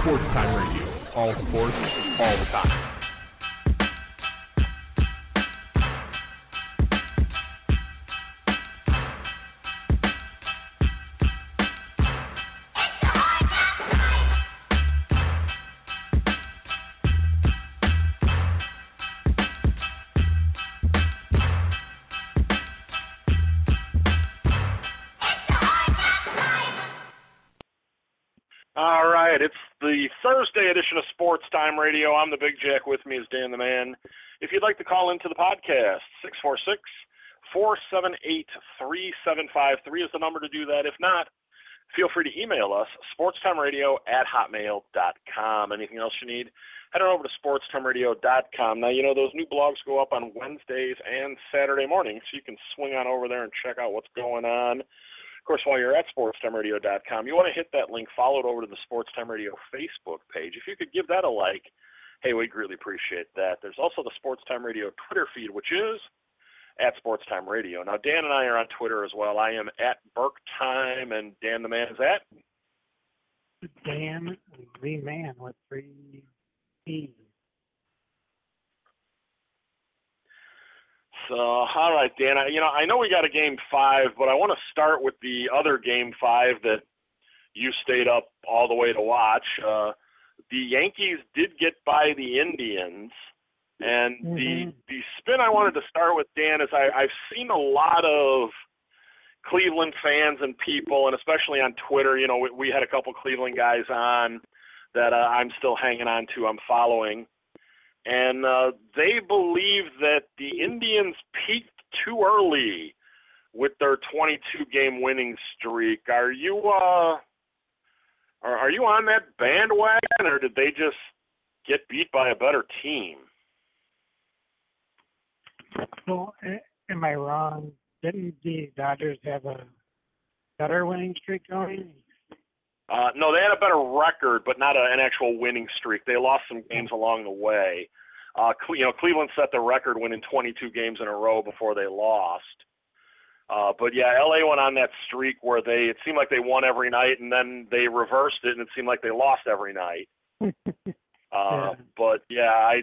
Sports Time Radio. All sports, all the time. All right, it's the Thursday edition of Sports Time Radio. I'm the Big Jack. With me is Dan the Man. If you'd like to call into the podcast, 646-478-3753 is the number to do that. If not, feel free to email us, sportstimeradio@hotmail.com. Anything else you need, head on over to sportstimeradio.com. Now, you know, those new blogs go up on Wednesdays and Saturday mornings, so you can swing on over there and check out what's going on. Of course, while you're at sportstimeradio.com, you want to hit that link, follow it over to the Sports Time Radio Facebook page. If you could give that a like, hey, we'd greatly appreciate that. There's also the Sports Time Radio Twitter feed, which is at Sports Time Radio. Now, Dan and I are on Twitter as well. I am at BurkeTime, and Dan the Man is at? Dan the Man with 3 E's. So, all right, Dan, I know we got a Game 5, but I want to start with the other Game 5 that you stayed up all the way to watch. The Yankees did get by the Indians, and the spin I wanted to start with, Dan, is I've seen a lot of Cleveland fans and people, and especially on Twitter, you know, we had a couple Cleveland guys on that I'm still hanging on to, I'm following. And they believe that the Indians peaked too early with their 22-game winning streak. Are you on that bandwagon, or did they just get beat by a better team? Well, am I wrong? Didn't the Dodgers have a better winning streak going? No, they had a better record, but not an actual winning streak. They lost some games along the way. Cleveland set the record winning 22 games in a row before they lost. But yeah, LA went on that streak where it seemed like they won every night, and then they reversed it, and it seemed like they lost every night. But yeah, I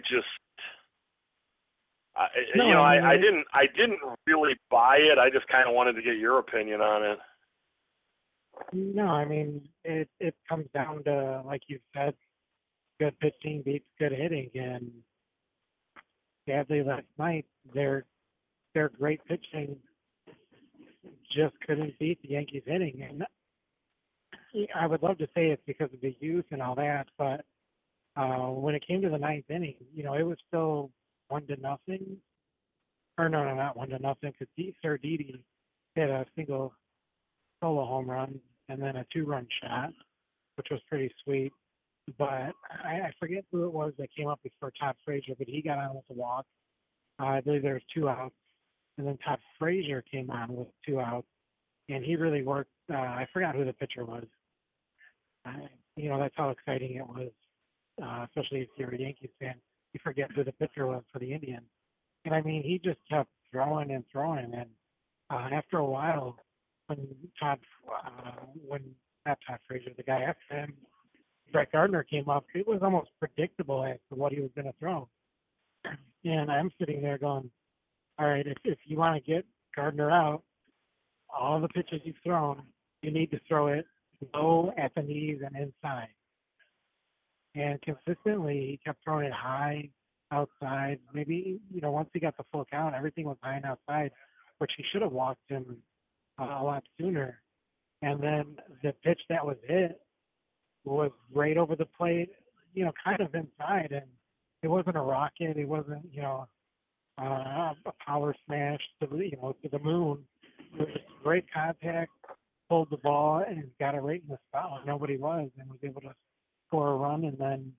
didn't really buy it. I just kind of wanted to get your opinion on it. No, I mean, it comes down to, like you said, good pitching beats good hitting, and sadly last night their great pitching just couldn't beat the Yankees hitting. And I would love to say it's because of the youth and all that, but when it came to the ninth inning, you know, it was still 1-0. Or no, not 1-0, because Sir Didi hit a single solo home run and then a 2-run shot, which was pretty sweet. But I forget who it was that came up before Todd Frazier, but he got on with a walk. I believe there was 2 outs. And then Todd Frazier came on with 2 outs, and he really worked. I forgot who the pitcher was. That's how exciting it was, especially if you're a Yankees fan. You forget who the pitcher was for the Indians. And, I mean, he just kept throwing and throwing. And after a while, when not Todd Frazier, the guy after him, Brett Gardner came up, it was almost predictable as to what he was going to throw. And I'm sitting there going, all right, if you want to get Gardner out, all the pitches you've thrown, you need to throw it low at the knees and inside. And consistently, he kept throwing it high outside. Maybe, once he got the full count, everything was high and outside, which he should have walked him a lot sooner. And then the pitch that was hit was right over the plate, kind of inside. And it wasn't a rocket. It wasn't, a power smash to the moon. It was great contact, pulled the ball, and got it right in the spot where nobody was, and was able to score a run. And then,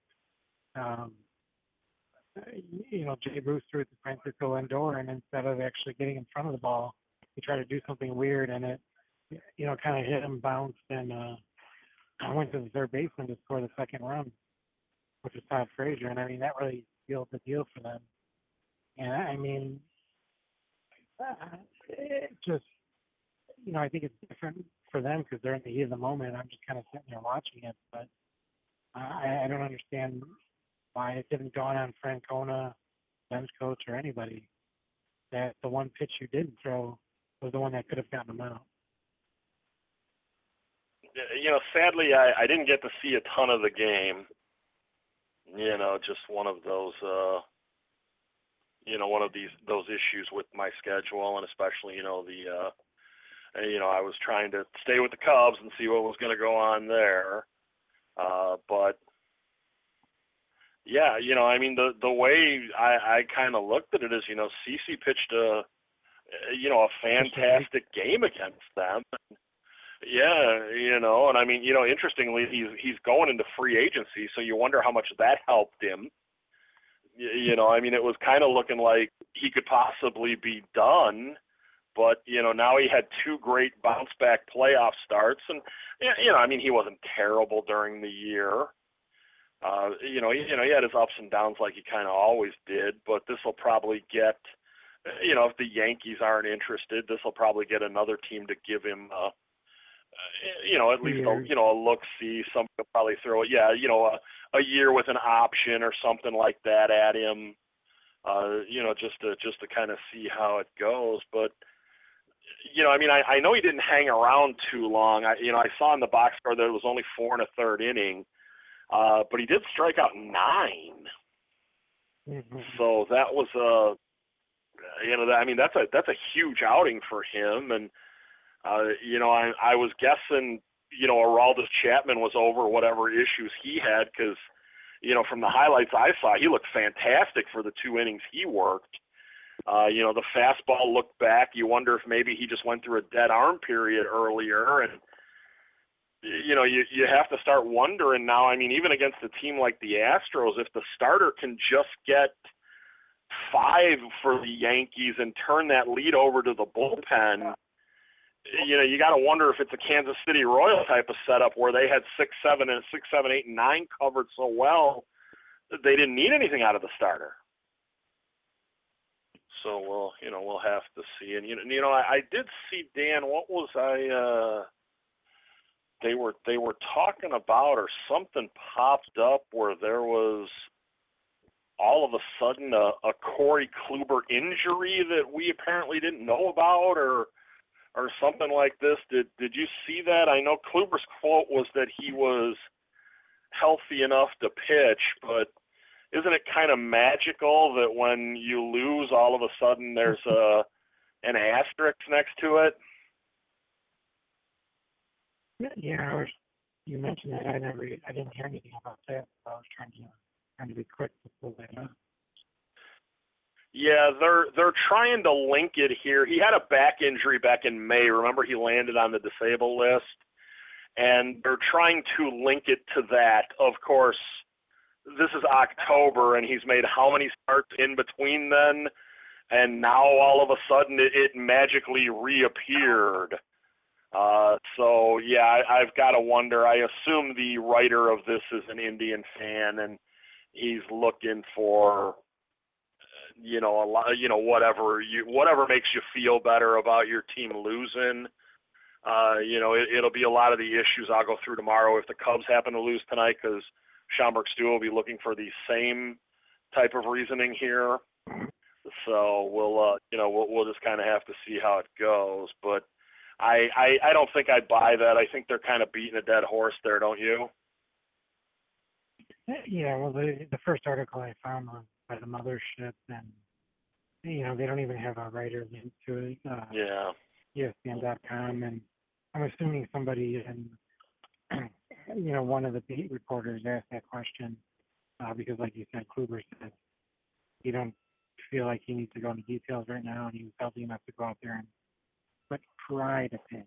Jay Bruce threw it to Francisco Lindor, and instead of actually getting in front of the ball, he tried to do something weird, and it, kind of hit him, bounced, and went to the third baseman to score the second run, which was Todd Frazier. And I mean, that really sealed the deal for them. And I mean, it just, I think it's different for them because they're in the heat of the moment. I'm just kind of sitting there watching it. But understand why it didn't dawn on Francona, bench coach, or anybody that the one pitch you didn't throw was the one that could have gotten them out. Sadly, I didn't get to see a ton of the game. Just one of those, one of those issues with my schedule, and especially, I was trying to stay with the Cubs and see what was going to go on there. But yeah, the way I kind of looked at it is, CC pitched a fantastic game against them. Yeah, and interestingly, he's going into free agency, so you wonder how much that helped him. It was kind of looking like he could possibly be done, but, now he had 2 great bounce-back playoff starts, and, he wasn't terrible during the year. He had his ups and downs like he kind of always did, but this will probably get, if the Yankees aren't interested, this will probably get another team to give him at least a look-see. Somebody will probably throw it, a year with an option or something like that at him, just to kind of see how it goes. But I know he didn't hang around too long. I saw in the box score that it was only 4 1/3 inning, but he did strike out 9. Mm-hmm. So that was that's a huge outing for him. And I was guessing, Aroldis Chapman was over whatever issues he had because, from the highlights I saw, he looked fantastic for the 2 innings he worked. The fastball looked back. You wonder if maybe he just went through a dead arm period earlier. And, you have to start wondering now, even against a team like the Astros, if the starter can just get 5 for the Yankees and turn that lead over to the bullpen, you got to wonder if it's a Kansas City Royal type of setup where they had 6, 7, 8, and 9 covered so well that they didn't need anything out of the starter. So we'll have to see. And I did see, Dan. What was they were talking about, or something popped up where there was all of a sudden a Corey Kluber injury that we apparently didn't know about, or something like this. Did you see that? I know Kluber's quote was that he was healthy enough to pitch, but isn't it kind of magical that when you lose, all of a sudden there's an asterisk next to it? Yeah, you mentioned that. I didn't hear anything about that. So I was trying to be quick to pull that up. Yeah, they're trying to link it here. He had a back injury back in May. Remember, he landed on the disabled list, and they're trying to link it to that. Of course, this is October, and he's made how many starts in between then? And now all of a sudden it magically reappeared. So, yeah, I've got to wonder. I assume the writer of this is an Indian fan, and he's looking for, whatever makes you feel better about your team losing. It'll be a lot of the issues I'll go through tomorrow if the Cubs happen to lose tonight, because Schaumburg Stu will be looking for the same type of reasoning here. So we'll just kind of have to see how it goes. But I don't think I'd buy that. I think they're kind of beating a dead horse there, don't you? Yeah, well, the first article I found was by the Mothership, and they don't even have a writer link to it. Yeah. ESPN.com, and I'm assuming somebody in one of the beat reporters asked that question because, like you said, Kluber said he don't feel like he needs to go into details right now, and he was healthy enough to go out there but try to pitch.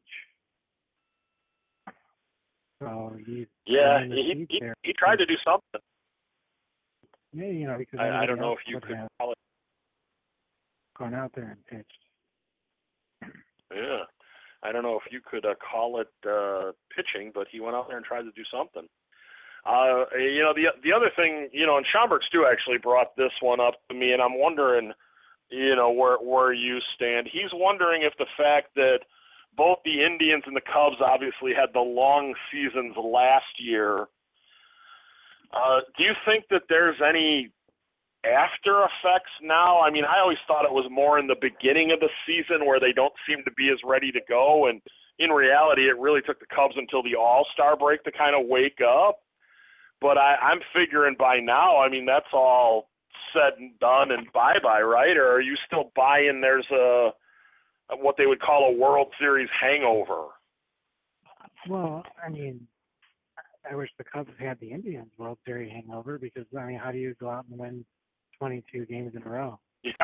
So he tried to do something. Yeah, because I don't know if you could call it. Gone out there and pitched. Yeah, I don't know if you could call it pitching, but he went out there and tried to do something. The other thing, and Schaumburg Stu actually brought this one up to me, and I'm wondering, where you stand. He's wondering if the fact that both the Indians and the Cubs obviously had the long seasons last year, Do you think that there's any after effects now? I mean, I always thought it was more in the beginning of the season where they don't seem to be as ready to go, and in reality, it really took the Cubs until the All-Star break to kind of wake up. But I'm figuring by now, I mean, that's all said and done and bye-bye, right? Or are you still buying there's what they would call a World Series hangover? Well, I mean, I wish the Cubs had the Indians World Series hangover because, I mean, how do you go out and win 22 games in a row? Yeah.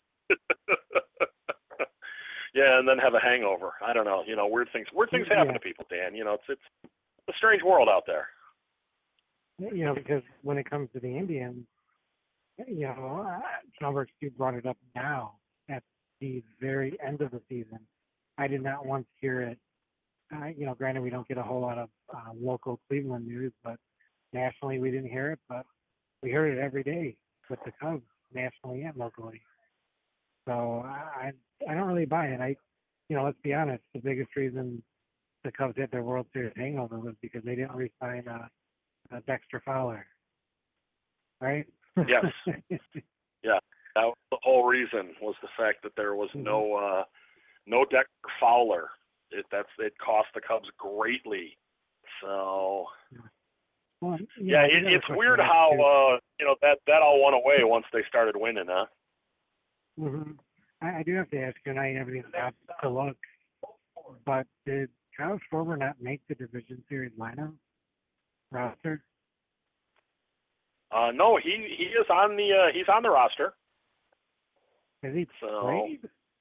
Yeah, and then have a hangover. I don't know. You know, weird things happen to people, Dan. You know, it's a strange world out there. You know, because when it comes to the Indians, you know, Schomburg Stu brought it up now at the very end of the season. I did not once hear it. You know, granted, we don't get a whole lot of local Cleveland news, but nationally we didn't hear it. But we heard it every day with the Cubs, nationally and locally. So I don't really buy it. You know, let's be honest. The biggest reason the Cubs had their World Series hangover was because they didn't re-sign Dexter Fowler, right? Yes. Yeah, that was the whole reason, was the fact that there was no Dexter Fowler. It cost the Cubs greatly. So well, yeah, it's weird how you know, that all went away once they started winning, huh? Mm-hmm. I do have to ask you, and I haven't even got to look, but did Kyle Schwarber not make the Division Series lineup roster? No, he is on the he's on the roster. Has he played?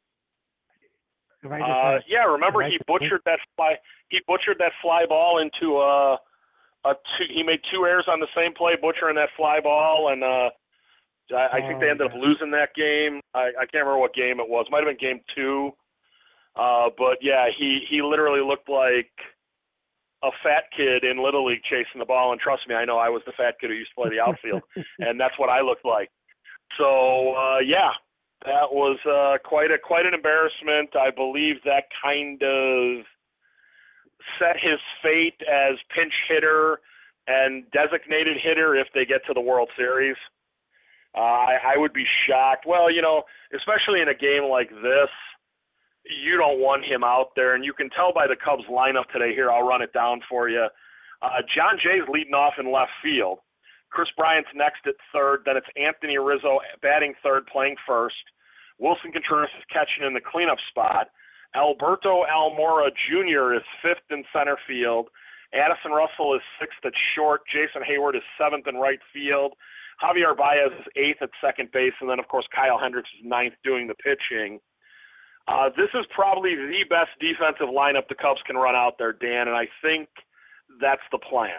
Yeah, remember he butchered that fly ball into he made 2 errors on the same play, butchering that fly ball, and I think they ended up losing that game. I can't remember what game it was. Might have been game 2. But yeah, he literally looked like a fat kid in Little League chasing the ball, and trust me, I know I was the fat kid who used to play the outfield, and that's what I looked like. So yeah, that was quite an embarrassment. I believe that kind of set his fate as pinch hitter and designated hitter if they get to the World Series. I would be shocked. Well, you know, especially in a game like this, you don't want him out there, and you can tell by the Cubs lineup today. Here, I'll run it down for you. John Jay's leading off in left field. Chris Bryant's next at third. Then it's Anthony Rizzo batting third, playing first. Wilson Contreras is catching in the cleanup spot. Alberto Almora Jr. is fifth in center field. Addison Russell is sixth at short. Jason Hayward is seventh in right field. Javier Baez is eighth at second base. And then, of course, Kyle Hendricks is ninth doing the pitching. This is probably the best defensive lineup the Cubs can run out there, Dan, and I think that's the plan.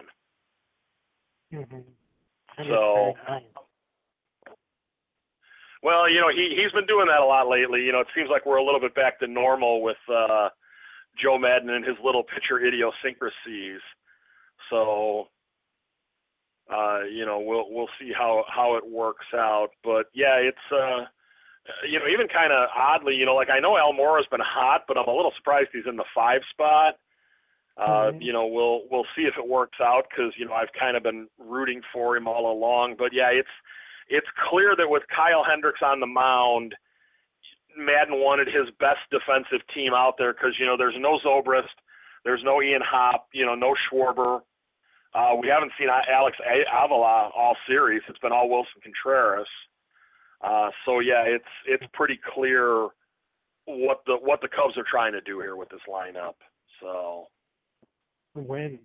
Mm-hmm. So, well, you know, he's been doing that a lot lately. You know, it seems like we're a little bit back to normal with Joe Madden and his little pitcher idiosyncrasies. So, you know, we'll see how it works out. But yeah, it's you know, even kind of oddly, you know, like I know Almora's been hot, but I'm a little surprised he's in the 5 spot. You know, we'll see if it works out because, you know, I've kind of been rooting for him all along. But yeah, it's clear that with Kyle Hendricks on the mound, Madden wanted his best defensive team out there because, you know, there's no Zobrist, there's no Ian Happ, you know, no Schwarber. We haven't seen Alex Avila all series. It's been all Wilson Contreras. So yeah, it's pretty clear what the Cubs are trying to do here with this lineup. So win.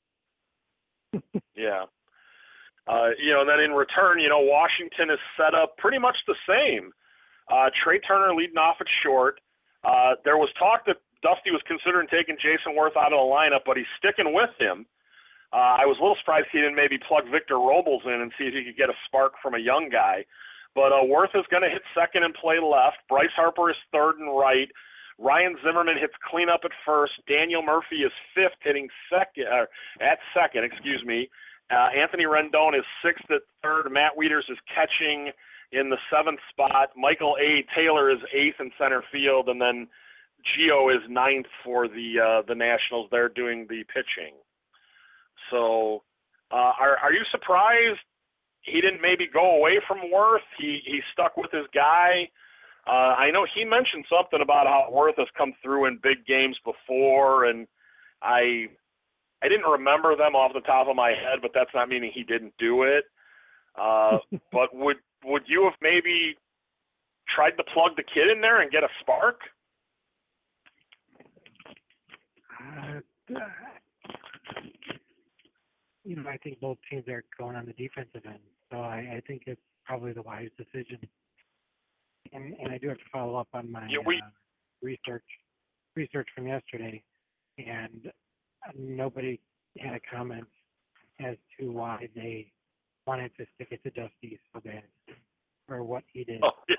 Yeah. You know, and then in return, you know, Washington is set up pretty much the same. Trey Turner leading off at short. There was talk that Dusty was considering taking Jason Worth out of the lineup, but he's sticking with him. I was a little surprised he didn't maybe plug Victor Robles in and see if he could get a spark from a young guy. But Worth is going to hit second and play left. Bryce Harper is third and right. Ryan Zimmerman hits cleanup at first. Daniel Murphy is fifth, hitting at second. Anthony Rendon is sixth at third. Matt Wieters is catching in the 7th spot. Michael A. Taylor is eighth in center field, and then Gio is ninth for the Nationals. They're doing the pitching. So Are you surprised he didn't maybe go away from Worth? He stuck with his guy. I know he mentioned something about how Worth has come through in big games before, and I didn't remember them off the top of my head, but that's not meaning he didn't do it. But would you have maybe tried to plug the kid in there and get a spark? I think both teams are going on the defensive end, so I think it's probably the wise decision. And I do have to follow up on my research from yesterday, and nobody had a comment as to why they wanted to stick it to Dusty so bad, or what he did. Oh, yes.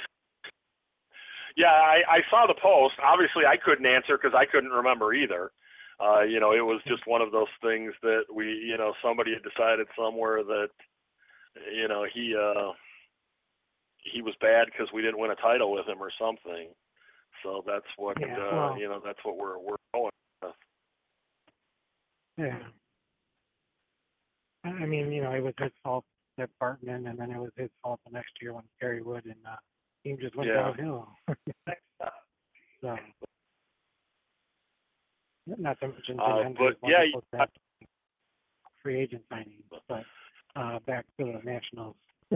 Yeah, I saw the post. Obviously, I couldn't answer because I couldn't remember either. It was just one of those things that somebody had decided somewhere that, he was bad because we didn't win a title with him or something. So that's what, that's what we're going with. Yeah. I mean, it was his fault that Bartman, and then it was his fault the next year when Gary Wood and team just went downhill. So, not to mention free agent signings, but back to the Nationals.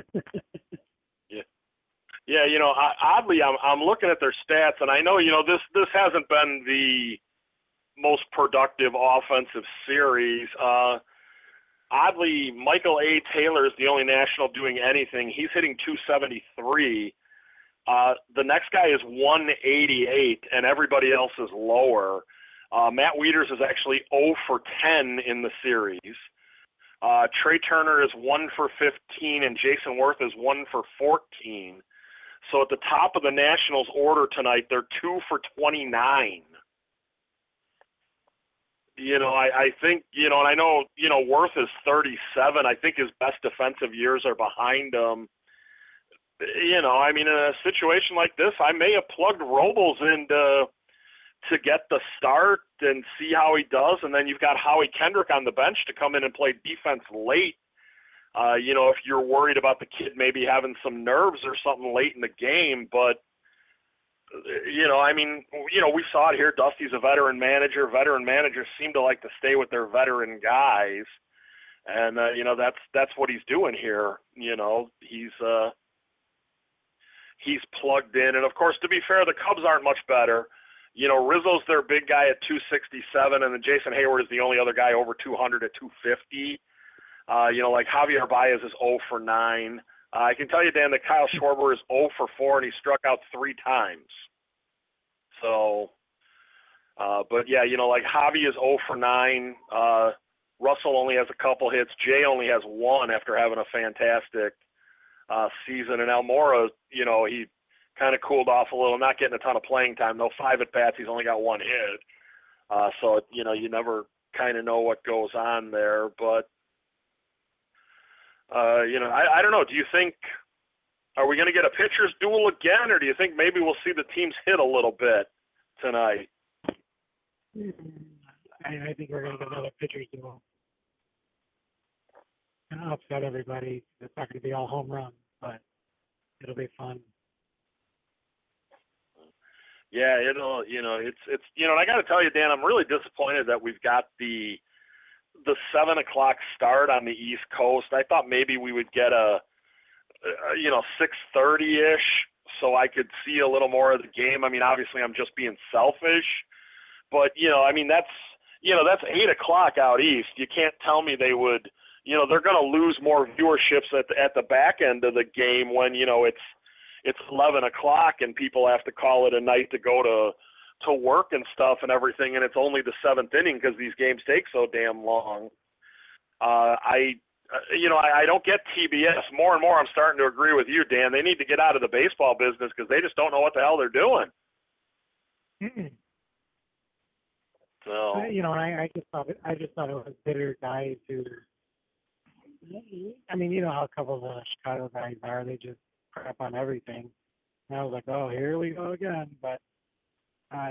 Yeah, oddly, I'm looking at their stats, and I know, this hasn't been the most productive offensive series. Oddly, Michael A. Taylor is the only National doing anything. He's hitting 273. The next guy is 188, and everybody else is lower. Matt Wieters is actually 0 for 10 in the series. Trey Turner is 1 for 15, and Jason Worth is 1 for 14. So at the top of the Nationals order tonight, they're 2 for 29. I think, and I know, Worth is 37. I think his best defensive years are behind him. In a situation like this, I may have plugged Robles in to get the start and see how he does, and then you've got Howie Kendrick on the bench to come in and play defense late. If you're worried about the kid maybe having some nerves or something late in the game, but we saw it here. Dusty's a veteran manager. Veteran managers seem to like to stay with their veteran guys, and that's what he's doing here. He's plugged in, and of course, to be fair, the Cubs aren't much better. Rizzo's their big guy at 267, and then Jason Hayward is the only other guy over 200 at 250. Like Javier Baez is 0 for 9. I can tell you, Dan, that Kyle Schwarber is 0 for 4, and he struck out 3 times. So, but yeah, like Javi is 0 for 9. Russell only has a couple hits. Jay only has 1 after having a fantastic season. And Almora, he kind of cooled off a little, not getting a ton of playing time, though. 5 at-bats, he's only got 1 hit. So, you never kind of know what goes on there. But, I don't know. Do you think, are we going to get a pitcher's duel again, or do you think maybe we'll see the teams hit a little bit tonight? I think we're going to get another pitcher's duel. And upset everybody. It's not going to be all home runs, but it'll be fun. Yeah, it'll, it's and I got to tell you, Dan, I'm really disappointed that we've got the 7 o'clock start on the East Coast. I thought maybe we would get a 6:30-ish so I could see a little more of the game. I mean, obviously I'm just being selfish, but, that's 8 o'clock out East. You can't tell me they would, they're going to lose more viewerships at the back end of the game when, it's 11 o'clock and people have to call it a night to go to work and stuff and everything, and it's only the 7th inning because these games take so damn long. I don't get TBS. More and more I'm starting to agree with you, Dan. They need to get out of the baseball business because they just don't know what the hell they're doing. Mm-mm. So I just thought it was bitter guys who, how a couple of the Chicago guys are. They just crap on everything. And I was like, oh, here we go again. But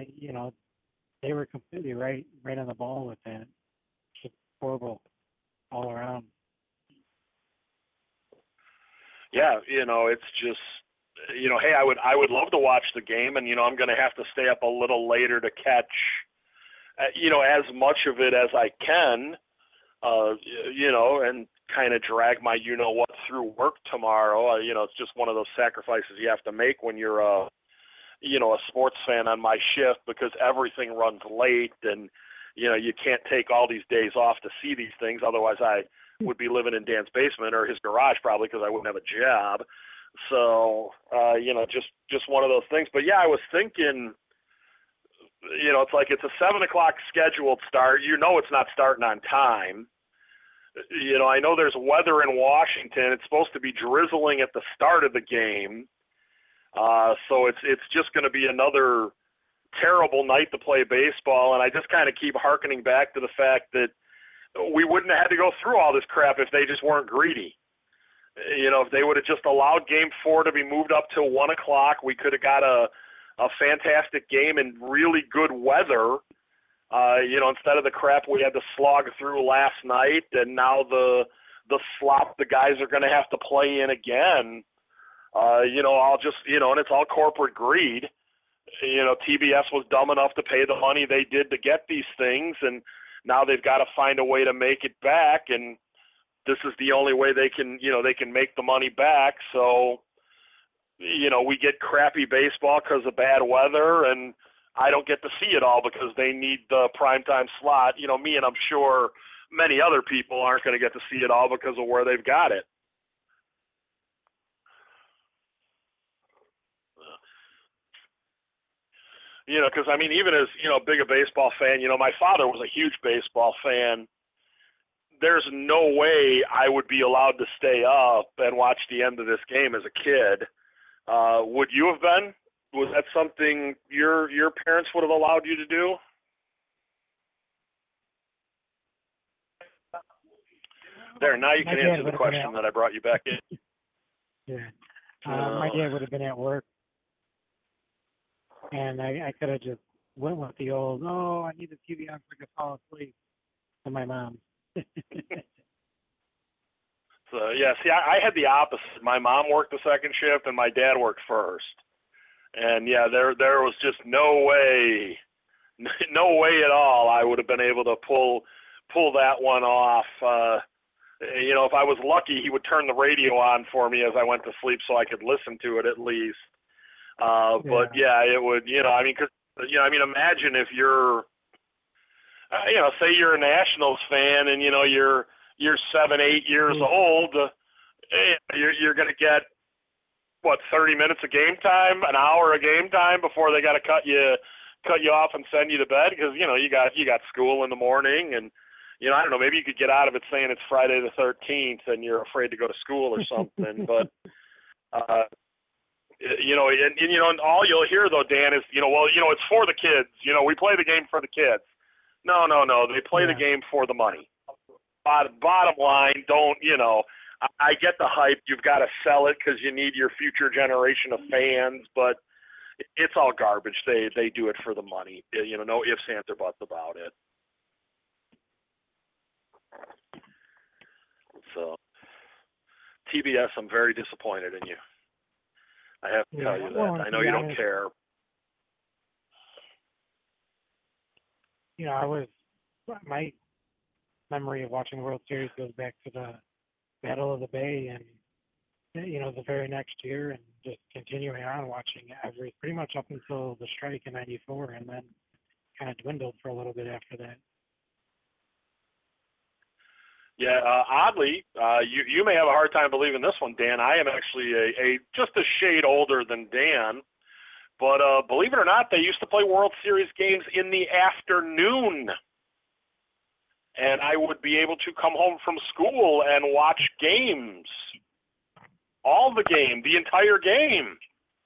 they were completely right on the ball with that. Just horrible all around. Yeah, it's just, hey, I would love to watch the game, and I'm going to have to stay up a little later to catch, as much of it as I can, and kind of drag my what through work tomorrow. It's just one of those sacrifices you have to make when you're a sports fan on my shift, because everything runs late, and you can't take all these days off to see these things. Otherwise, I would be living in Dan's basement or his garage probably, because I wouldn't have a job. So, just one of those things. But yeah, I was thinking, it's like it's a 7 o'clock scheduled start. It's not starting on time. I know there's weather in Washington. It's supposed to be drizzling at the start of the game. So it's just going to be another terrible night to play baseball. And I just kind of keep hearkening back to the fact that we wouldn't have had to go through all this crap if they just weren't greedy. If they would have just allowed Game 4 to be moved up to 1 o'clock, we could have got a fantastic game in really good weather. Instead of the crap we had to slog through last night, and now the slop the guys are going to have to play in again. I'll just, and it's all corporate greed. TBS was dumb enough to pay the money they did to get these things, and now they've got to find a way to make it back, and this is the only way they can make the money back. So, we get crappy baseball because of bad weather, and I don't get to see it all because they need the primetime slot. Me and I'm sure many other people aren't going to get to see it all because of where they've got it. Because, even as, big a baseball fan, my father was a huge baseball fan. There's no way I would be allowed to stay up and watch the end of this game as a kid. Would you have been? Was that something your parents would have allowed you to do? There, now you can answer the question that I brought you back in. Yeah. My dad would have been at work, and I could have just went with the old, I need the TV on so I can fall asleep, to my mom. So, yeah, see, I had the opposite. My mom worked the second shift, and my dad worked first. And, yeah, there was just no way at all I would have been able to pull that one off. If I was lucky, he would turn the radio on for me as I went to sleep so I could listen to it at least. But, yeah, it would, because, imagine if you're, say you're a Nationals fan and, you're 7, 8 years old, you're going to get, 30 minutes of game time, an hour of game time before they got to cut you off and send you to bed because, you got school in the morning and, I don't know, maybe you could get out of it saying it's Friday the 13th and you're afraid to go to school or something. But, and all you'll hear though, Dan, is, it's for the kids. We play the game for the kids. No. They play the game for the money. Bottom line, don't, I get the hype. You've got to sell it because you need your future generation of fans, but it's all garbage. They do it for the money. No ifs, ands, or buts about it. So, TBS, I'm very disappointed in you. I have to tell you that. I know you don't care. My memory of watching World Series goes back to the Battle of the Bay and, the very next year, and just continuing on watching pretty much up until the strike in '94, and then kind of dwindled for a little bit after that. Yeah, oddly, you may have a hard time believing this one, Dan. I am actually just a shade older than Dan, but believe it or not, they used to play World Series games in the afternoon. And I would be able to come home from school and watch games. All the game, the entire game.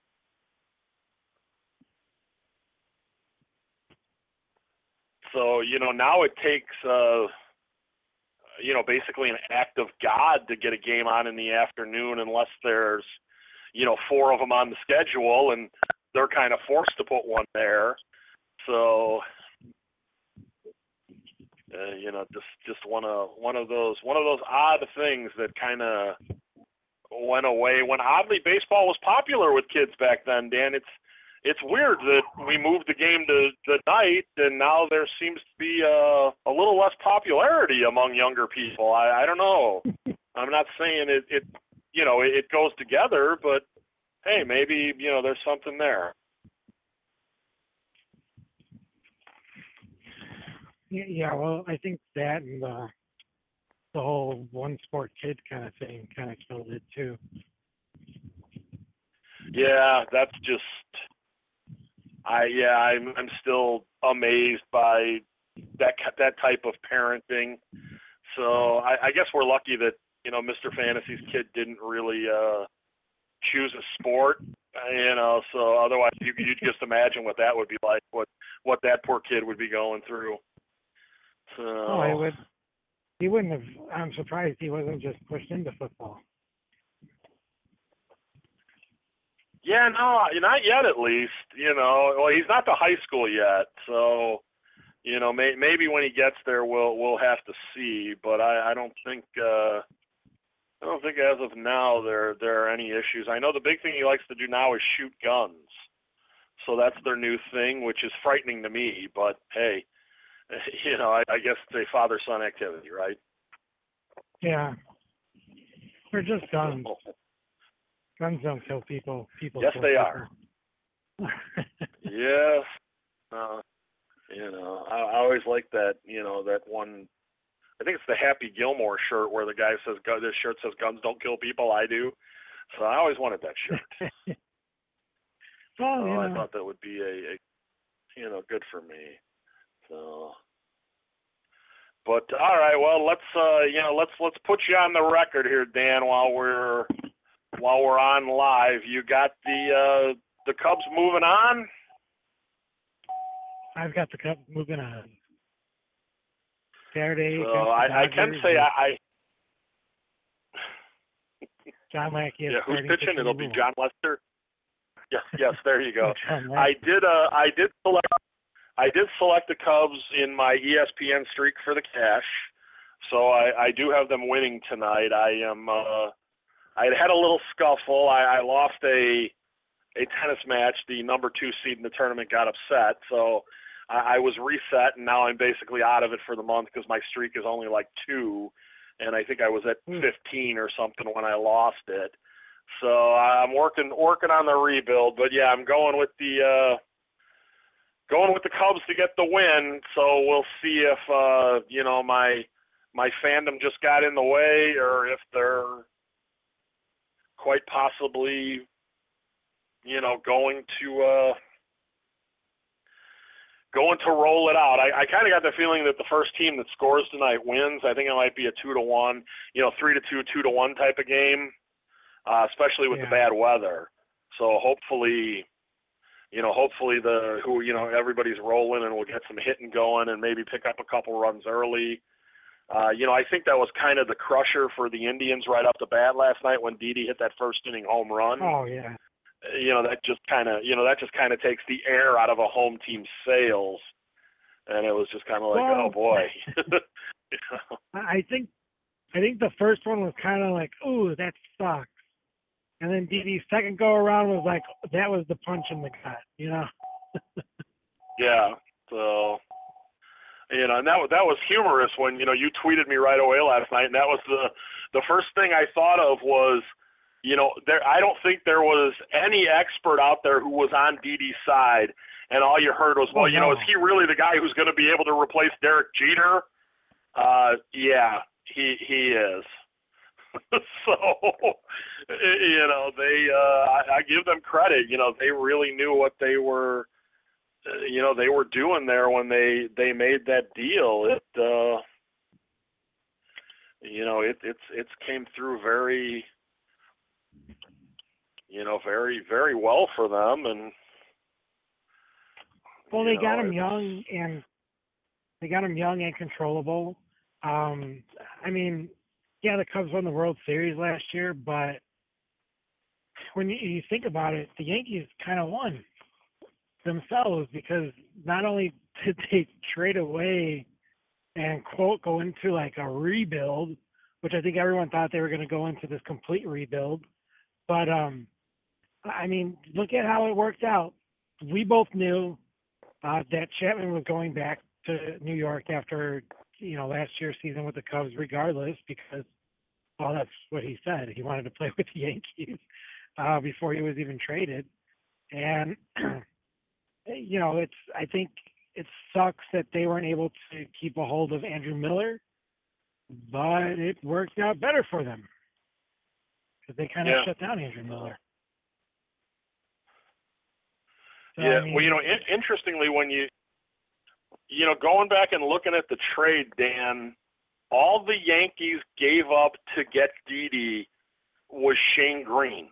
So, now it takes, basically an act of God to get a game on in the afternoon unless there's, 4 of them on the schedule and they're kind of forced to put one there. So, Just one of those odd things that kind of went away when oddly baseball was popular with kids back then. Dan, it's weird that we moved the game to the night, and now there seems to be a little less popularity among younger people. I don't know. I'm not saying it goes together, but hey, maybe there's something there. Yeah, well, I think that and the whole one sport kid kind of thing kind of killed it too. Yeah, that's just I'm still amazed by that type of parenting. So I guess we're lucky that Mr. Fantasy's kid didn't really choose a sport. So otherwise you'd just imagine what that would be like, what that poor kid would be going through. So he wouldn't have. I'm surprised he wasn't just pushed into football. Yeah, no, not yet at least. Well, he's not to high school yet, so maybe when he gets there we'll have to see. But I don't think as of now there are any issues. I know the big thing he likes to do now is shoot guns, so that's their new thing, which is frightening to me. But hey, I guess it's a father-son activity, right? Yeah, they're just guns. Guns don't kill people. People. Yes, kill they people. are. Yes. I always like that. That one. I think it's the Happy Gilmore shirt where the guy says, "This shirt says guns don't kill people. I do." So I always wanted that shirt. Well, I thought that would be a good for me. So. But all right, well, let's put you on the record here, Dan, while we're on live. You got the Cubs moving on? I've got the Cubs moving on. Saturday. So I can say John Lackey. Yeah, who's pitching? It'll be John Lester. Yes, there you go. I did select the Cubs in my ESPN streak for the cash, so I do have them winning tonight. I had a little scuffle. I lost a tennis match. The number 2 seed in the tournament got upset, so I was reset, and now I'm basically out of it for the month because my streak is only like 2, and I think I was at 15 or something when I lost it. So I'm working on the rebuild, but yeah, I'm going with the Cubs to get the win. So we'll see if my fandom just got in the way, or if they're quite possibly going to roll it out. I kind of got the feeling that the first team that scores tonight wins. I think it might be a 2-1, 3-2, 2-1 type of game, especially with the bad weather. So hopefully everybody's rolling and we'll get some hitting going and maybe pick up a couple runs early. I think that was kind of the crusher for the Indians right off the bat last night when Didi hit that first inning home run. Oh yeah. That just kind of takes the air out of a home team's sails, and it was just kind of like, oh boy. I think the first one was kind of like, ooh, that sucks, and then Didi's second go around was like, that was the punch in the gut, Yeah. So. And that was humorous when you tweeted me right away last night, and that was the first thing I thought of was. I don't think there was any expert out there who was on Didi's side, and all you heard was, is he really the guy who's going to be able to replace Derek Jeter? Yeah, he is. So, I give them credit. They really knew what they were, they were doing there when they made that deal. It's came through very. Very, very well for them, and they got him young and controllable. The Cubs won the World Series last year, but when you think about it, the Yankees kind of won themselves because not only did they trade away and quote go into like a rebuild, which I think everyone thought they were going to go into this complete rebuild. But I mean, look at how it worked out. We both knew that Chapman was going back to New York after last year's season with the Cubs, regardless, because well, that's what he said. He wanted to play with the Yankees before he was even traded, and I think it sucks that they weren't able to keep a hold of Andrew Miller, but it worked out better for them because they kind of shut down Andrew Miller. So, yeah, I mean, well, interestingly, when going back and looking at the trade, Dan, all the Yankees gave up to get Didi was Shane Green,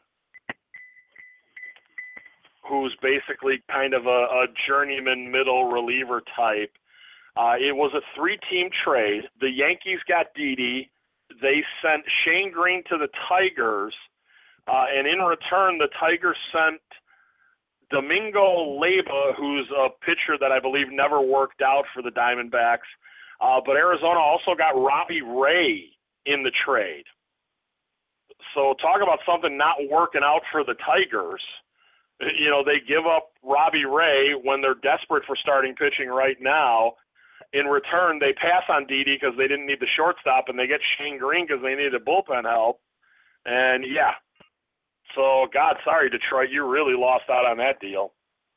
who's basically kind of a journeyman middle reliever type. It was a 3-team trade. The Yankees got Didi. They sent Shane Green to the Tigers, and in return, the Tigers sent Domingo Leyba, who's a pitcher that I believe never worked out for the Diamondbacks. But Arizona also got Robbie Ray in the trade. So talk about something not working out for the Tigers. They give up Robbie Ray when they're desperate for starting pitching right now. In return, they pass on Didi because they didn't need the shortstop, and they get Shane Green because they needed bullpen help. And, yeah. So, God, sorry, Detroit, you really lost out on that deal.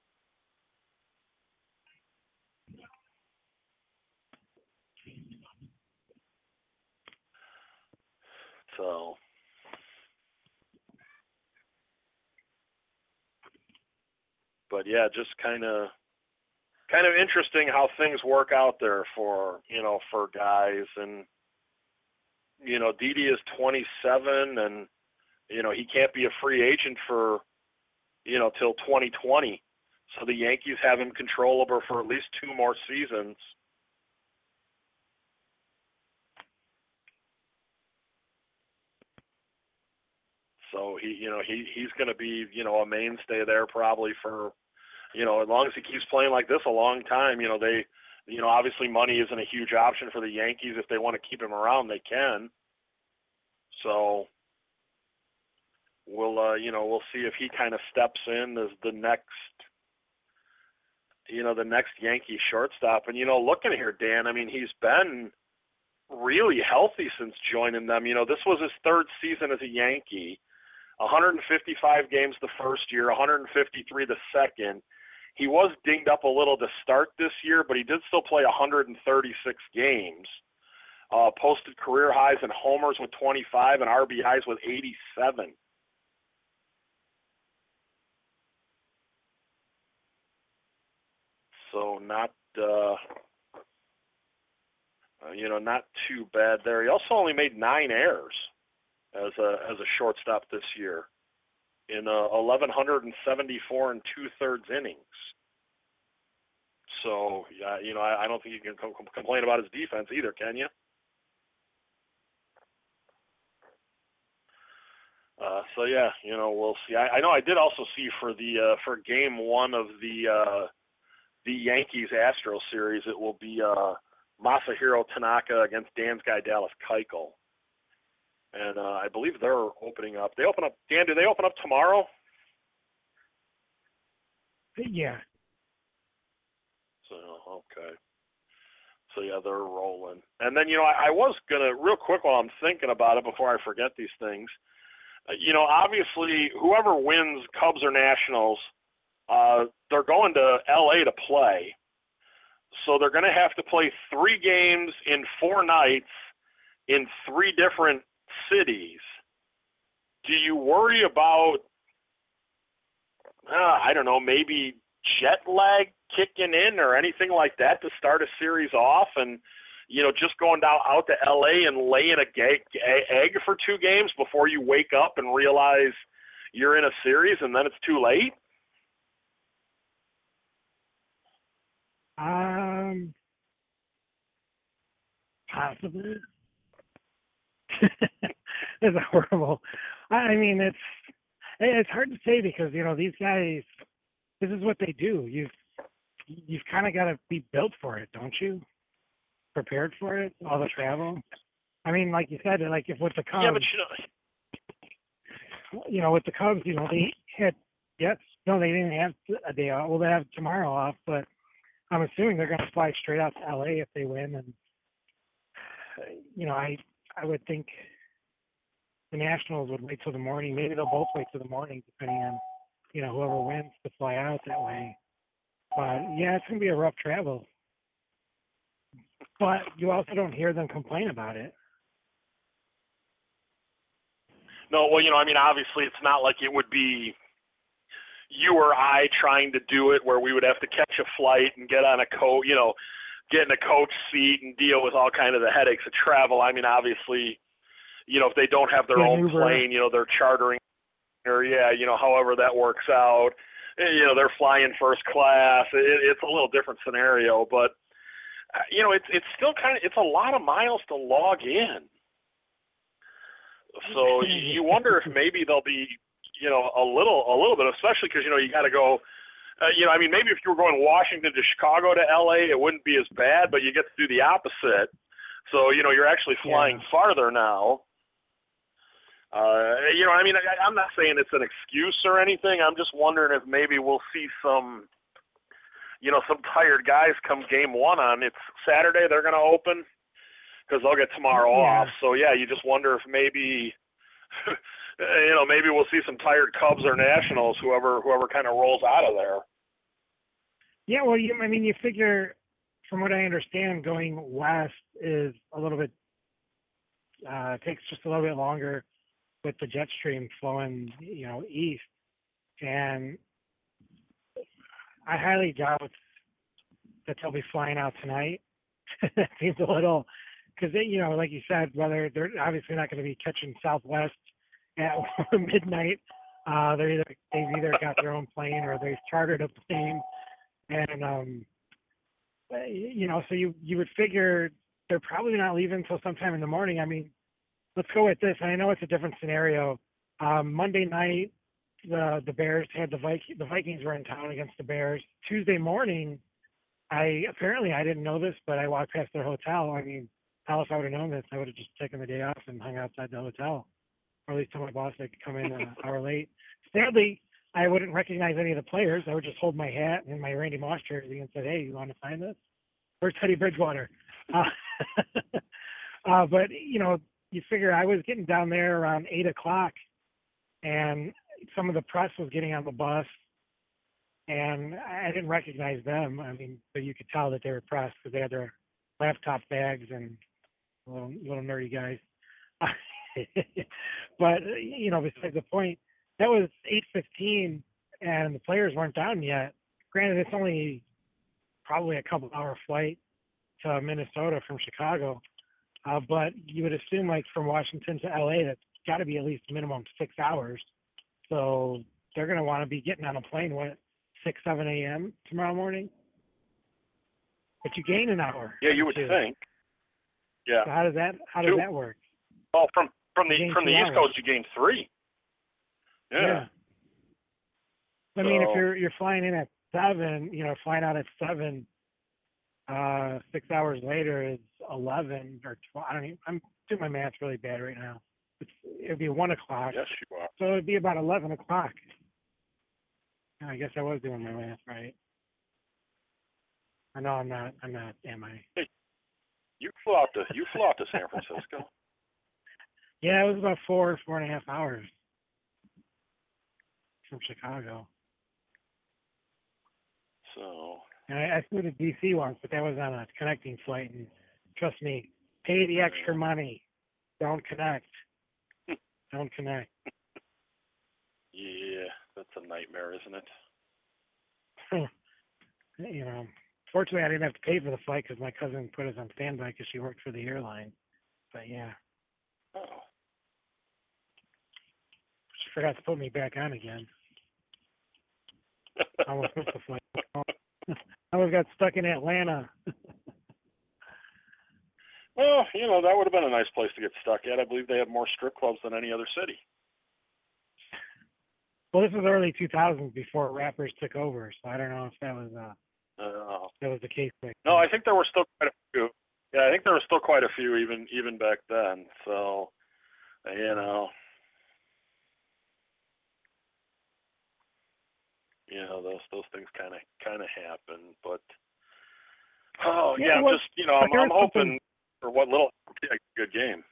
So, but yeah, just kind of interesting how things work out there for guys. And Didi is 27, and he can't be a free agent for till 2020. So the Yankees have him controllable for at least 2 more seasons. So he's going to be a mainstay there probably for as long as he keeps playing like this a long time. They obviously money isn't a huge option for the Yankees. If they want to keep him around, they can. So we'll see if he kind of steps in as the next Yankee shortstop. And looking here, Dan, I mean, he's been really healthy since joining them. This was his 3rd season as a Yankee. 155 games the first year, 153 the second. He was dinged up a little to start this year, but he did still play 136 games. Posted career highs in homers with 25 and RBIs with 87. So not not too bad there. He also only made 9 errors as a shortstop this year in 1,174 and 2/3 innings. So I don't think you can complain about his defense either, can you? So yeah, we'll see. I know I did also see for game 1 of the Yankees Astros series, it will be Masahiro Tanaka against Dan's guy Dallas Keuchel. And I believe they're opening up. Dan, do they open up tomorrow? Yeah. So, okay. So, yeah, they're rolling. And then, I was going to, real quick while I'm thinking about it before I forget these things, obviously, whoever wins Cubs or Nationals, they're going to L.A. to play. So they're going to have to play 3 games in 4 nights in 3 different cities. Do you worry about, I don't know, maybe jet lag kicking in or anything like that to start a series off, and just going out to LA and laying a egg for 2 games before you wake up and realize you're in a series and then it's too late? Possibly. It's horrible. I mean, it's hard to say because these guys, this is what they do. You've kind of got to be built for it, don't you? prepared for it, all the travel. I mean, like you said, like if with the Cubs, Yeah, but with the Cubs, they had they didn't have a day off. Well, they have tomorrow off, but I'm assuming they're going to fly straight out to LA if they win. And I would think the Nationals would wait till the morning. Maybe they'll both wait till the morning, depending on whoever wins to fly out that way. But yeah, it's going to be a rough travel. But you also don't hear them complain about it. No, well, obviously it's not like it would be you or I trying to do it where we would have to catch a flight and get on a get in a coach seat and deal with all kind of the headaches of travel. I mean, obviously, if they don't have their own plane, they're chartering or, however that works out. They're flying first class. It's a little different scenario, but, it's still it's a lot of miles to log in. So you wonder if maybe they'll be, a little bit, especially because, you got to go, maybe if you were going Washington to Chicago to LA, it wouldn't be as bad, but you get to do the opposite. So, you're actually flying farther now. I'm not saying it's an excuse or anything. I'm just wondering if maybe we'll see some tired guys come game one on. It's Saturday, they're going to open because they'll get tomorrow off. So, you just wonder if maybe, maybe we'll see some tired Cubs or Nationals, whoever kind of rolls out of there. Yeah, well, you figure, from what I understand, going west is a little bit, takes just a little bit longer with the jet stream flowing, east. And I highly doubt that they'll be flying out tonight. That seems a little, because like you said, whether they're obviously not going to be catching Southwest at midnight. They've either got their own plane or they've chartered a plane, and so you would figure they're probably not leaving until sometime in the morning. I mean, let's go with this. And I know it's a different scenario. Monday night, the Bears had the Vikings were in town against the Bears. Tuesday morning, I didn't know this, but I walked past their hotel. I mean, hell, if I would have known this, I would have just taken the day off and hung outside the hotel, or at least tell my boss I could come in an hour late. Sadly, I wouldn't recognize any of the players. I would just hold my hat and my Randy Moss jersey and say, "Hey, you want to sign this? Where's Teddy Bridgewater?" But you figure I was getting down there around 8 o'clock, and some of the press was getting on the bus, and I didn't recognize them. I mean, but you could tell that they were pressed because they had their laptop bags and little nerdy guys. But besides the point, that was 8:15, and the players weren't down yet. Granted, it's only probably a couple-hour flight to Minnesota from Chicago. But you would assume, like, from Washington to LA, that's got to be at least minimum 6 hours. So they're going to want to be getting on a plane, 6, 7 a.m. tomorrow morning? But you gain an hour. Yeah, you would think. Yeah. So how does that work? Well, from the East Coast, you gain 3. Yeah. I mean, if you're flying in at 7, flying out at 7, 6 hours later is 11 or 12. I don't even, I'm doing my math really bad right now. It'd be 1 o'clock. Yes, you are. So it'd be about 11 o'clock. I guess I was doing my math right. I know I'm not, am I? Hey, you flew out to San Francisco. Yeah, it was about 4.5 hours from Chicago. So. And I flew to D.C. once, but that was on a connecting flight. And trust me, pay the extra money. Don't connect. Don't connect. Yeah, that's a nightmare, isn't it? Fortunately, I didn't have to pay for the flight because my cousin put us on standby because she worked for the airline. But yeah. Oh. She forgot to put me back on again. I almost missed the flight. I almost got stuck in Atlanta. Well, that would have been a nice place to get stuck at. I believe they have more strip clubs than any other city. Well, this was early 2000s before rappers took over, so I don't know if that was the case. No, I think there were still quite a few. Yeah, I think there were still quite a few even back then. So, those things kind of happen. But I'm well, just I'm hoping for what little a good game.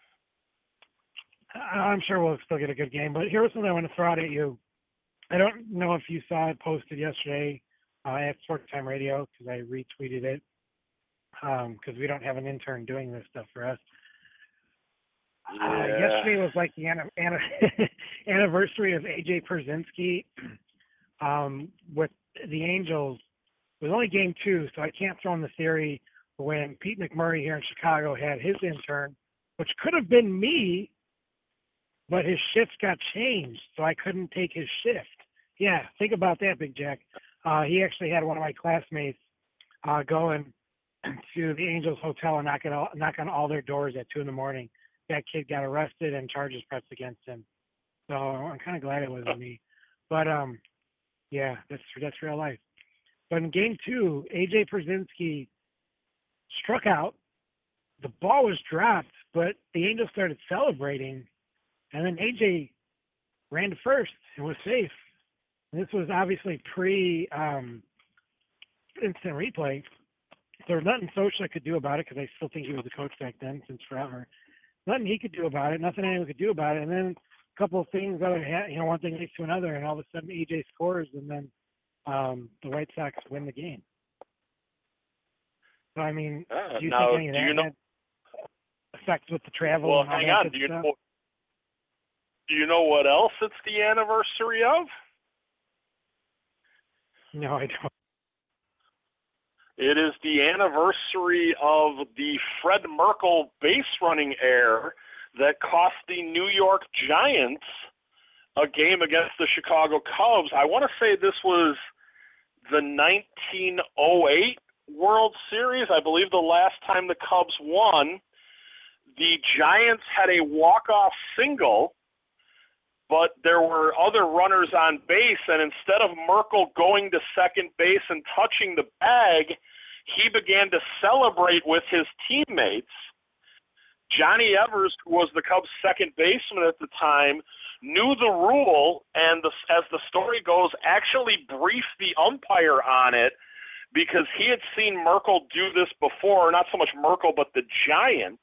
I'm sure we'll still get a good game. But here was something I want to throw out at you. I don't know if you saw it posted yesterday at Sports Time Radio because I retweeted it because we don't have an intern doing this stuff for us. Yeah. Yesterday was like the anniversary of AJ Pierzynski with the Angels. It was only game 2, so I can't throw in the theory when Pete McMurray here in Chicago had his intern, which could have been me, but his shifts got changed, so I couldn't take his shift. Yeah, think about that, Big Jack. He actually had one of my classmates going to the Angels hotel and knock on all their doors at 2 a.m. That kid got arrested and charges pressed against him. So I'm kind of glad it wasn't me. But yeah, that's real life. But in game 2, AJ Pierzynski struck out. The ball was dropped, but the Angels started celebrating, and then AJ ran to first and was safe. And this was obviously pre-instant replay. There was nothing Socha could do about it because I still think he was the coach back then since forever. Nothing he could do about it. Nothing anyone could do about it. And then a couple of things, one thing leads to another, and all of a sudden AJ scores, and then the White Sox win the game. So, I mean, do you think any of that had effects with the travel? Well, and all hang that on. good stuff? Do you know what else it's the anniversary of? No, I don't. It is the anniversary of the Fred Merkle base running error that cost the New York Giants a game against the Chicago Cubs. I want to say this was the 1908 World Series. I believe the last time the Cubs won, the Giants had a walk-off single, but there were other runners on base, and instead of Merkle going to second base and touching the bag, he began to celebrate with his teammates. Johnny Evers, who was the Cubs' second baseman at the time, knew the rule, and as the story goes, actually briefed the umpire on it because he had seen Merkle do this before, not so much Merkle, but the Giants.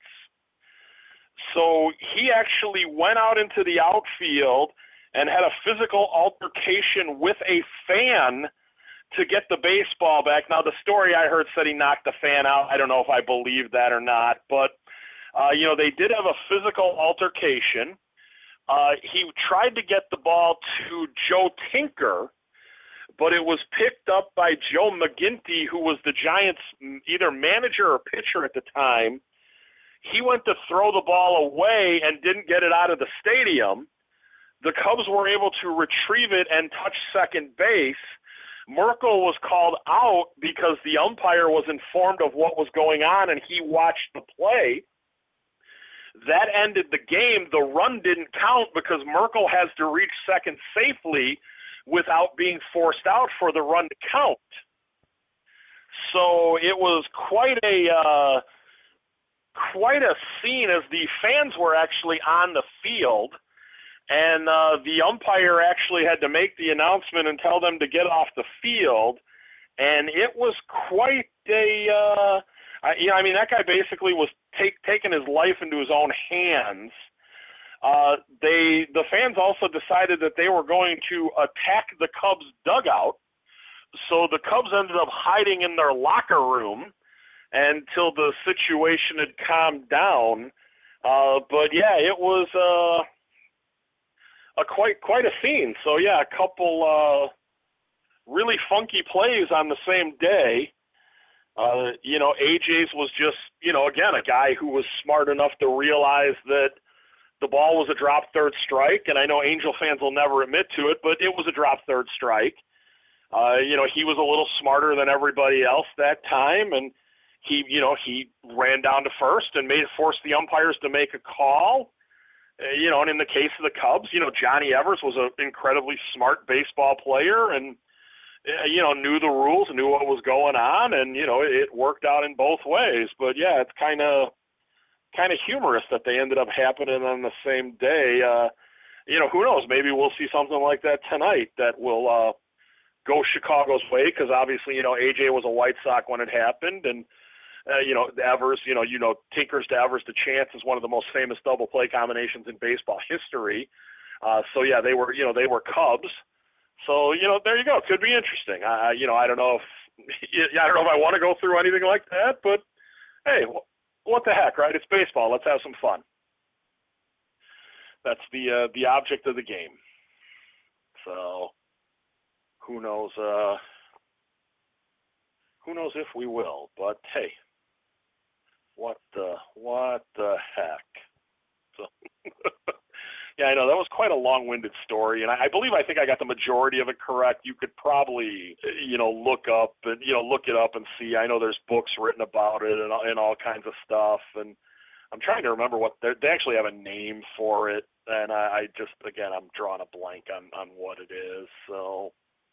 So he actually went out into the outfield and had a physical altercation with a fan to get the baseball back. Now, the story I heard said he knocked the fan out. I don't know if I believe that or not, but, they did have a physical altercation. He tried to get the ball to Joe Tinker, but it was picked up by Joe McGinty, who was the Giants' either manager or pitcher at the time. He went to throw the ball away and didn't get it out of the stadium. The Cubs were able to retrieve it and touch second base. Merkle was called out because the umpire was informed of what was going on and he watched the play. That ended the game. The run didn't count because Merkle has to reach second safely without being forced out for the run to count. So it was quite a scene as the fans were actually on the field, and the umpire actually had to make the announcement and tell them to get off the field, and it was quite that guy basically was taking his life into his own hands. The fans also decided that they were going to attack the Cubs dugout, so the Cubs ended up hiding in their locker room until the situation had calmed down. But yeah, it was quite a scene. So yeah, a couple really funky plays on the same day. AJ's was just, again, a guy who was smart enough to realize that the ball was a drop third strike, and I know Angel fans will never admit to it, but it was a drop third strike. He was a little smarter than everybody else that time, and he ran down to first and forced the umpires to make a call. And in the case of the Cubs, Johnny Evers was an incredibly smart baseball player, and knew the rules, knew what was going on, and it worked out in both ways. But yeah, it's kind of humorous that they ended up happening on the same day. Who knows? Maybe we'll see something like that tonight that will go Chicago's way, because obviously, AJ was a White Sox when it happened, and Evers, Tinkers to Evers to Chance is one of the most famous double play combinations in baseball history. So yeah, they were Cubs. So there you go. Could be interesting. I don't know if I want to go through anything like that, but hey, what the heck, right? It's baseball. Let's have some fun. That's the object of the game. So who knows? Who knows if we will? But hey, what the heck? So yeah, I know that was quite a long-winded story, and I think I got the majority of it correct. You could probably look it up and see. I know there's books written about it and all kinds of stuff, and I'm trying to remember what they actually have a name for it, and I just, again, I'm drawing a blank on what it is. So,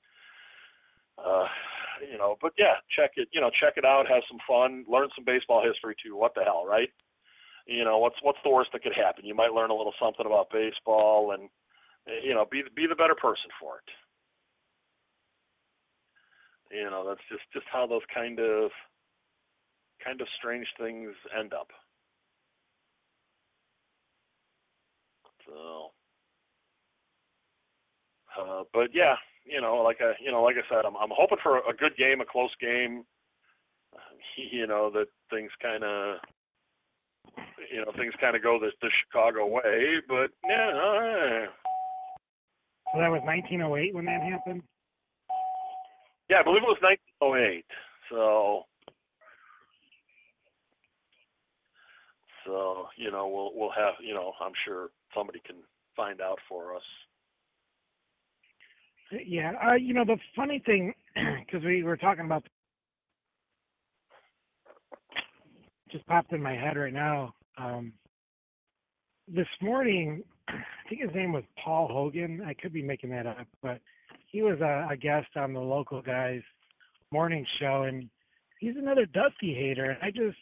but yeah, check it out, have some fun, learn some baseball history too. What the hell, right? What's the worst that could happen? You might learn a little something about baseball, and be the better person for it. That's just how those kind of strange things end up. So, but yeah, like I said, I'm hoping for a good game, a close game. That things kind of go the Chicago way. But yeah. So that was 1908 when that happened? Yeah, I believe it was 1908. So we'll have, I'm sure somebody can find out for us. Yeah, the funny thing, because we were talking about, just popped in my head right now. This morning, I think his name was Paul Hogan. I could be making that up, but he was a guest on the local guys' morning show, and he's another Dusty hater. And I just,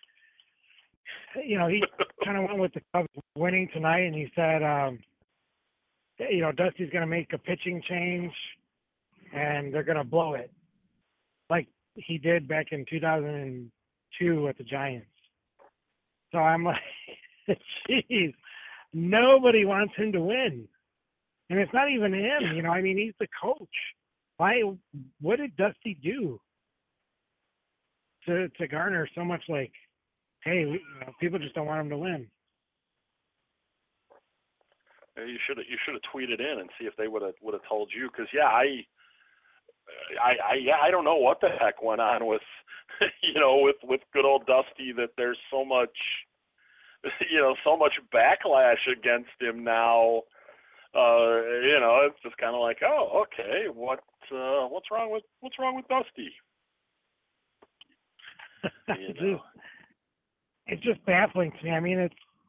he kind of went with the Cubs winning tonight, and he said, Dusty's going to make a pitching change, and they're going to blow it, like he did back in 2002 with the Giants. So I'm like, jeez, nobody wants him to win. And it's not even him, he's the coach. What did Dusty do to garner so much, like, hey, people just don't want him to win? You should have tweeted in and see if they would have told you, because I don't know what the heck went on with with good old Dusty, that there's so much backlash against him now. It's just kind of like, oh, okay, what's wrong with Dusty? It's just baffling to me.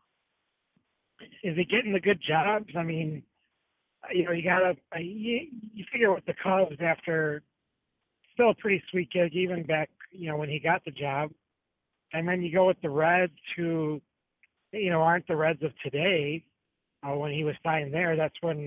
Is he getting the good jobs? You figure with the Cubs, after still a pretty sweet gig, even back, when he got the job, and then you go with the Reds, who, aren't the Reds of today. When he was signed there, that's when,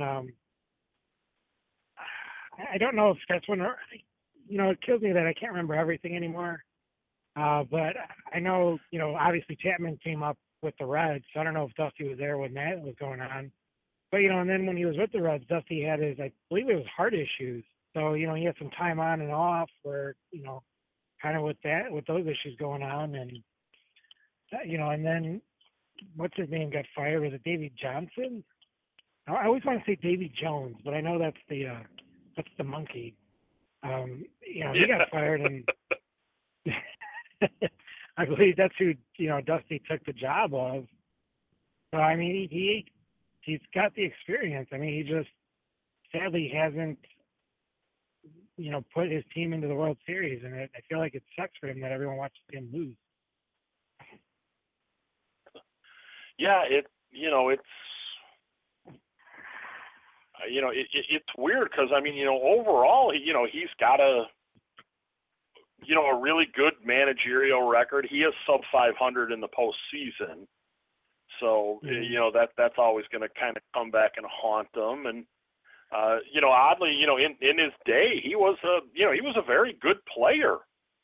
I don't know if that's when, it kills me that I can't remember everything anymore. But I know, obviously Chapman came up with the Reds, so I don't know if Dusty was there when that was going on. But, and then when he was with the Reds, Dusty had I believe it was heart issues. So, he had some time on and off where, kind of with those issues going on. And, and then, what's his name got fired? Was it Davey Johnson? I always want to say Davy Jones, but I know that's the monkey. He got fired, and I believe that's who, Dusty took the job of. So, he's got the experience. He just sadly hasn't, put his team into the World Series, and I feel like it sucks for him that everyone watches him lose. Yeah, it's, it's weird because I mean, overall, he's got a really good managerial record. He is sub 500 in the postseason, so that's always going to kind of come back and haunt them. And oddly, in his day, he was a very good player.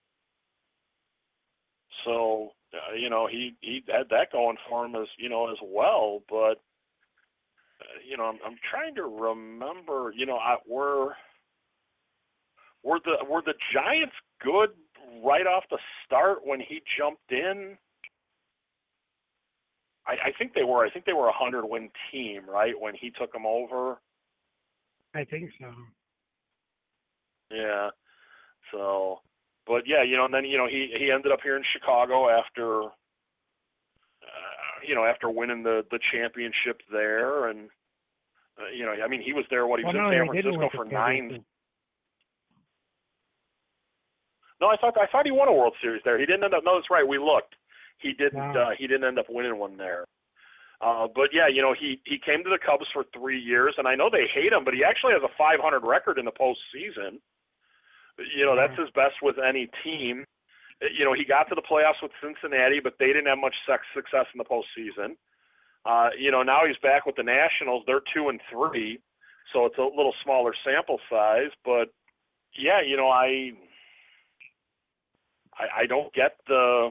So he had that going for him as well. But I'm trying to remember. Were the Giants good right off the start when he jumped in? I think they were. I think they were a 100-win team, right, when he took them over. I think so. Yeah. So, but yeah, and then he ended up here in Chicago after after winning the championship there, and I mean he was there. He was in San Francisco for 9. No, I thought he won a World Series there. He didn't end up. No, that's right. We looked. He didn't. Wow. He didn't end up winning one there. But yeah, he came to the Cubs for 3 years, and I know they hate him, but he actually has a 500 record in the postseason. That's his best with any team. He got to the playoffs with Cincinnati, but they didn't have much success in the postseason. Now he's back with the Nationals. They're 2-3, so it's a little smaller sample size. But yeah, I don't get the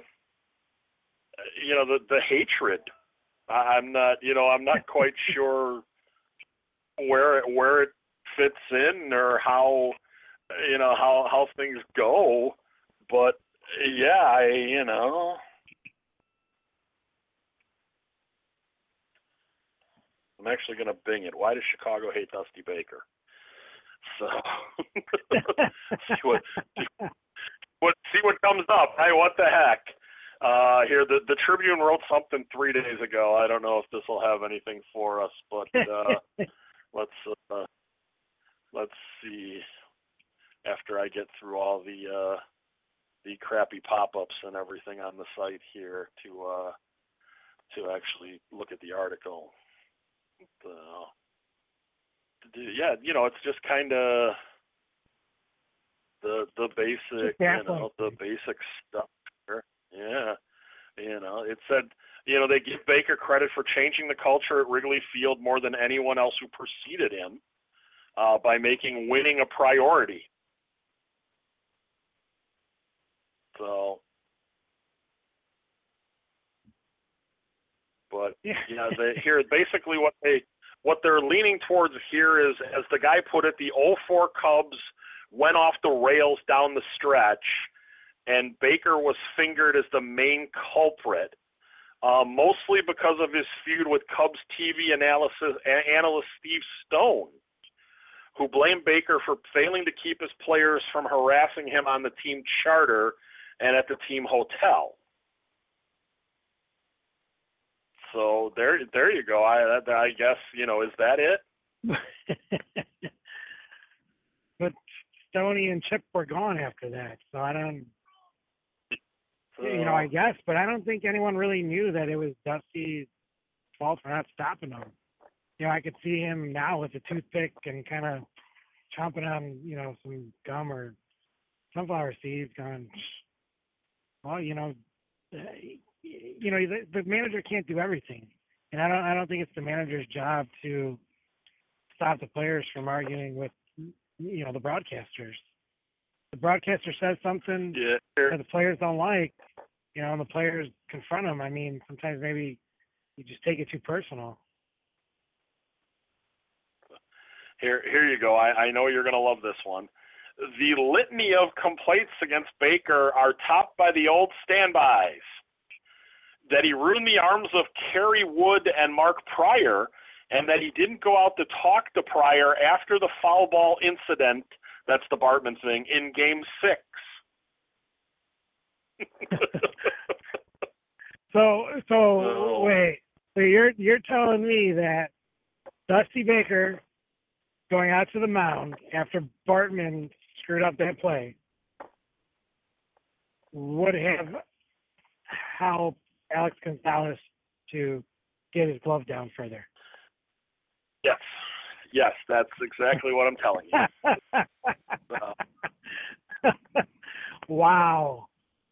the hatred. I'm not quite sure where it fits in or how things go, but yeah, I'm actually going to Bing it. Why does Chicago hate Dusty Baker? So see what comes up. Hey, what the heck? Here, the Tribune wrote something 3 days ago. I don't know if this will have anything for us, but let's see. After I get through all the crappy pop-ups and everything on the site here to actually look at the article. Yeah, it's just kind of the basic, the basic stuff. Yeah, it said, they give Baker credit for changing the culture at Wrigley Field more than anyone else who preceded him by making winning a priority. So, but here basically what they're leaning towards here is, as the guy put it, the 0-4 Cubs went off the rails down the stretch, and Baker was fingered as the main culprit, mostly because of his feud with Cubs TV analyst Steve Stone, who blamed Baker for failing to keep his players from harassing him on the team charter and at the team hotel. So there you go. I guess, is that it? But Stoney and Chip were gone after that, so I don't. I guess, but I don't think anyone really knew that it was Dusty's fault for not stopping him. I could see him now with a toothpick and kind of chomping on, some gum or sunflower seeds, going, well, the manager can't do everything, and I don't think it's the manager's job to stop the players from arguing with, the broadcasters. The broadcaster says something that the players don't like, and the players confront them. I mean, sometimes maybe you just take it too personal. Here you go. I know you're going to love this one. The litany of complaints against Baker are topped by the old standbys. That he ruined the arms of Kerry Wood and Mark Pryor, and that he didn't go out to talk to Pryor after the foul ball incident, that's the Bartman thing, in Game 6. So wait. So you're telling me that Dusty Baker going out to the mound after Bartman screwed up that play would have helped Alex Gonzalez to get his glove down further? Yes. Yes, that's exactly what I'm telling you. Wow.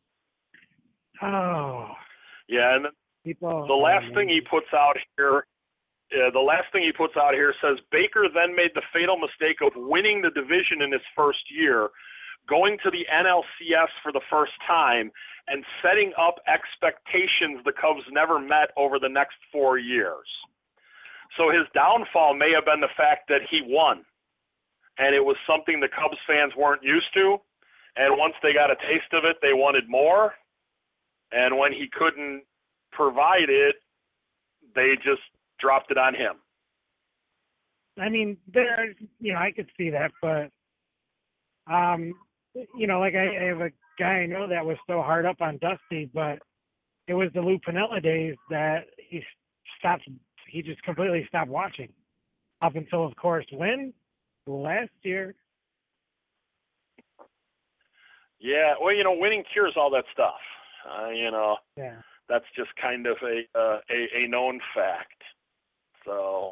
Oh. Yeah, and People. the last thing he puts out here. The last thing he puts out here says Baker then made the fatal mistake of winning the division in his first year, going to the NLCS for the first time, and setting up expectations the Cubs never met over the next 4 years. So his downfall may have been the fact that he won, and it was something the Cubs fans weren't used to, and once they got a taste of it, they wanted more, and when he couldn't provide it, they just dropped it on him. I mean, I could see that, but, like I have a guy I know that was so hard up on Dusty, but it was the Lou Piniella days that he just completely stopped watching up until, of course, when? Last year. Yeah, well, winning cures all that stuff. Yeah. That's just kind of a known fact. So,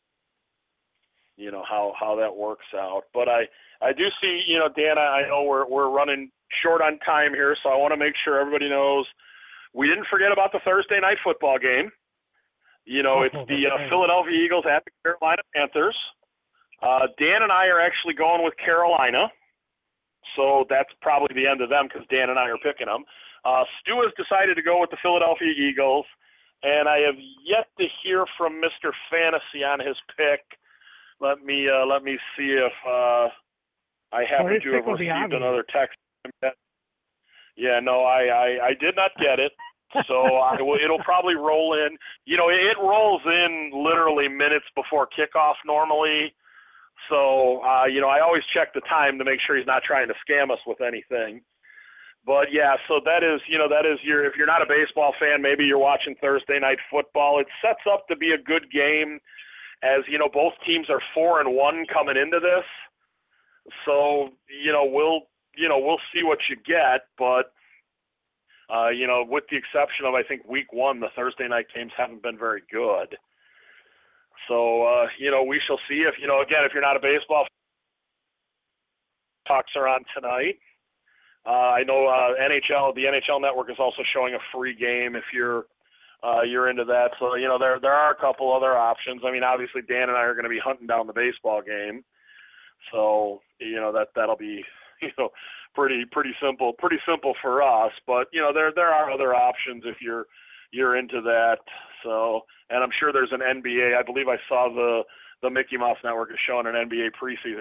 how that works out. But I do see, Dan, I know we're running short on time here, so I want to make sure everybody knows we didn't forget about the Thursday night football game. It's the Philadelphia Eagles at the Carolina Panthers. Dan and I are actually going with Carolina, so that's probably the end of them because Dan and I are picking them. Stu has decided to go with the Philadelphia Eagles, and I have yet to hear from Mr. Fantasy on his pick. Let me see if I happen to have received another text. Yeah, no, I did not get it. So it'll probably roll in. It rolls in literally minutes before kickoff normally. So I always check the time to make sure he's not trying to scam us with anything. But yeah, so that is your, if you're not a baseball fan, maybe you're watching Thursday night football. It sets up to be a good game, as both teams are 4-1 coming into this. So we'll see what you get, but with the exception of I think week 1, the Thursday night games haven't been very good. So we shall see. If again, if you're not a baseball fan, talks are on tonight. I know the NHL Network is also showing a free game if you're into that. So there are a couple other options. I mean, obviously Dan and I are going to be hunting down the baseball game, so that'll be pretty simple for us. But there are other options if you're into that. So, and I'm sure there's an NBA. I believe I saw the Mickey Mouse Network is showing an NBA preseason.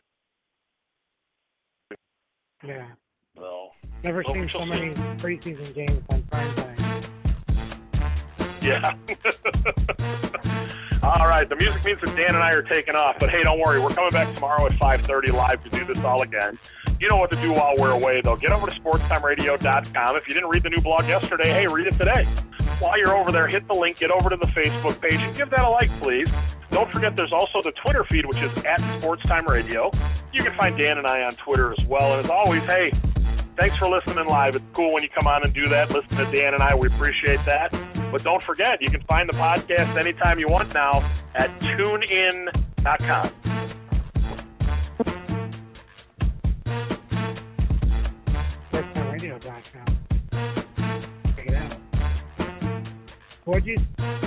Yeah. So, never seen so many preseason games on primetime. Yeah. All right. The music means that Dan and I are taking off, but hey, don't worry. We're coming back tomorrow at 5:30 live to do this all again. You know what to do while we're away, though. Get over to sportstimeradio.com. If you didn't read the new blog yesterday, hey, read it today. While you're over there, hit the link, get over to the Facebook page, and give that a like, please. Don't forget there's also the Twitter feed, which is @SportsTimeRadio. You can find Dan and I on Twitter as well. And as always, hey, thanks for listening live. It's cool when you come on and do that. Listen to Dan and I. We appreciate that. But don't forget, you can find the podcast anytime you want now at tunein.com. SportsTimeRadio.com. Check it out. What'd you